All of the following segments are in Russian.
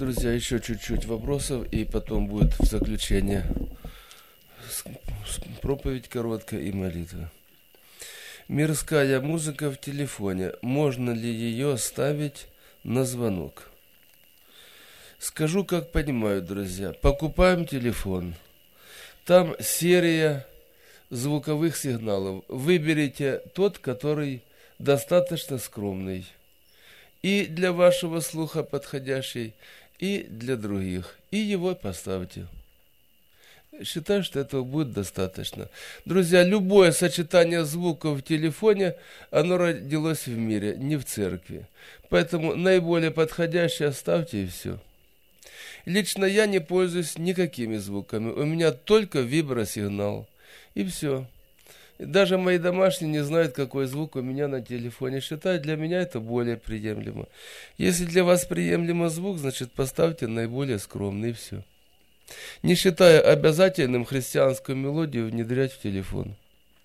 Друзья, еще чуть-чуть вопросов, и потом будет в заключение проповедь короткая и молитва. Мирская музыка в телефоне. Можно ли ее ставить на звонок? Скажу, как понимаю, друзья. Покупаем телефон. Там серия звуковых сигналов. Выберите тот, который достаточно скромный. И для вашего слуха подходящий, и для других. И его поставьте. Считаю, что этого будет достаточно. Друзья, любое сочетание звуков в телефоне, оно родилось в мире, не в церкви. Поэтому наиболее подходящее оставьте и все. Лично я не пользуюсь никакими звуками. У меня только вибросигнал. И все. Даже мои домашние не знают, какой звук у меня на телефоне. Считаю, для меня это более приемлемо. Если для вас приемлемо звук, значит поставьте наиболее скромный и все. Не считая обязательным христианскую мелодию внедрять в телефон.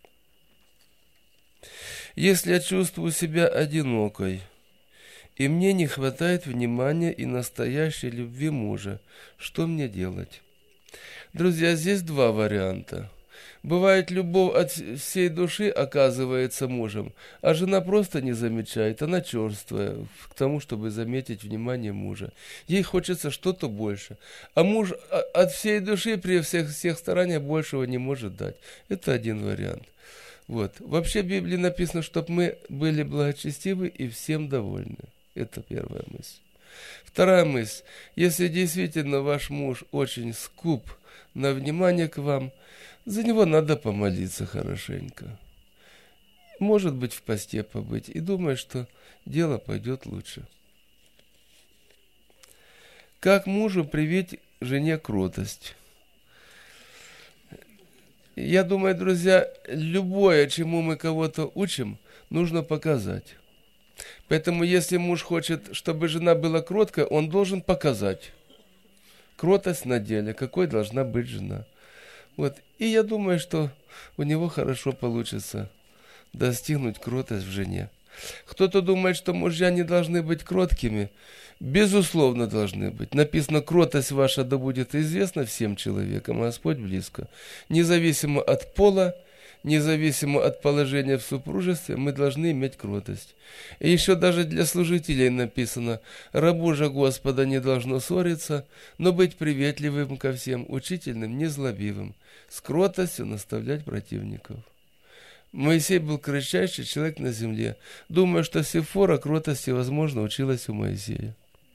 Если я чувствую себя одинокой, и мне не хватает внимания и настоящей любви мужа, что мне делать? Друзья, здесь два варианта. Бывает, любовь от всей души оказывается мужем, а жена просто не замечает, она черствая к тому, чтобы заметить внимание мужа. Ей хочется что-то больше, а муж от всей души при всех стараниях большего не может дать. Это один вариант. Вот. Вообще в Библии написано, чтобы мы были благочестивы и всем довольны. Это первая мысль. Вторая мысль. Если действительно ваш муж очень скуп на внимание к вам, за него надо помолиться хорошенько. Может быть, в посте побыть. И думаю, что дело пойдет лучше. Как мужу привить жене кротость? Я думаю, друзья, любое, чему мы кого-то учим, нужно показать. Поэтому, если муж хочет, чтобы жена была кроткой, он должен показать кротость на деле, какой должна быть жена. Вот. И я думаю, что у него хорошо получится достигнуть кротость в жене. Кто-то думает, что мужья не должны быть кроткими. Безусловно, должны быть. Написано, кротость ваша да будет известна всем человекам, а Господь близко. Независимо от пола, независимо от положения в супружестве, мы должны иметь кротость. И еще даже для служителей написано, рабу же Господа не должно ссориться, но быть приветливым ко всем, учительным, незлобивым, с кротостью наставлять противников. Моисей был кратчайший человек на земле. Думаю, что Сефора кротости, возможно, училась у Моисея.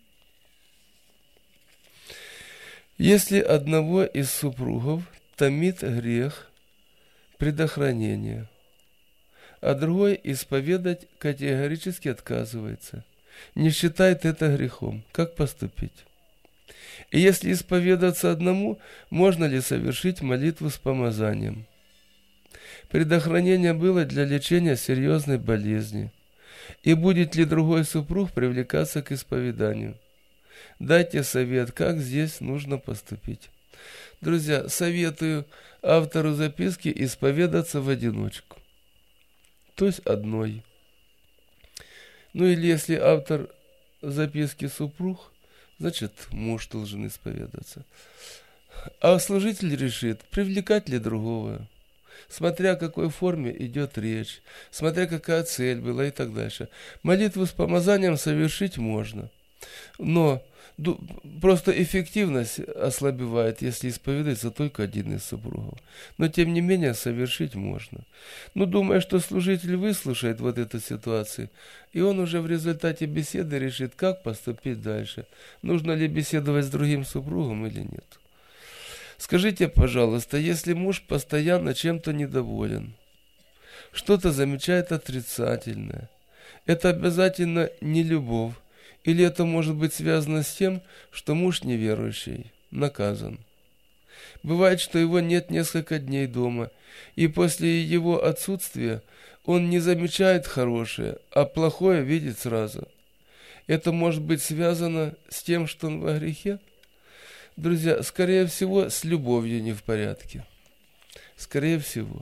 Если одного из супругов томит грех предохранения, а другой исповедать категорически отказывается, не считает это грехом, как поступить? И если исповедаться одному, можно ли совершить молитву с помазанием? Предохранение было для лечения серьезной болезни. И будет ли другой супруг привлекаться к исповеданию? Дайте совет, как здесь нужно поступить. Друзья, советую автору записки исповедаться в одиночку. То есть одной. Ну или если автор записки супруг, значит муж должен исповедаться. А служитель решит, привлекать ли другого. Смотря о какой форме идет речь, смотря какая цель была и так дальше. Молитву с помазанием совершить можно, но просто эффективность ослабевает, если исповедуется только один из супругов. Но тем не менее совершить можно. Ну, думаю, что служитель выслушает вот эту ситуацию, и он уже в результате беседы решит, как поступить дальше. Нужно ли беседовать с другим супругом или нет. Скажите, пожалуйста, если муж постоянно чем-то недоволен, что-то замечает отрицательное, это обязательно не любовь, или это может быть связано с тем, что муж неверующий, наказан. Бывает, что его нет несколько дней дома, и после его отсутствия он не замечает хорошее, а плохое видит сразу. Это может быть связано с тем, что он во грехе? Друзья, скорее всего, с любовью не в порядке. Скорее всего.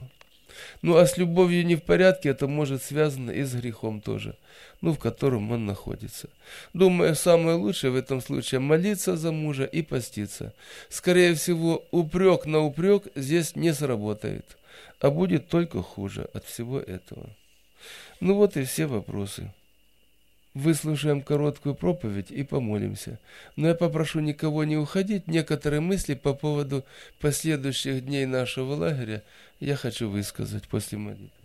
Ну а с любовью не в порядке, это может связано и с грехом тоже, в котором он находится. Думаю, самое лучшее в этом случае молиться за мужа и поститься. Скорее всего, упрек на упрек здесь не сработает, а будет только хуже от всего этого. Вот и все вопросы. Выслушаем короткую проповедь и помолимся. Но я попрошу никого не уходить. Некоторые мысли по поводу последующих дней нашего лагеря я хочу высказать после молитвы.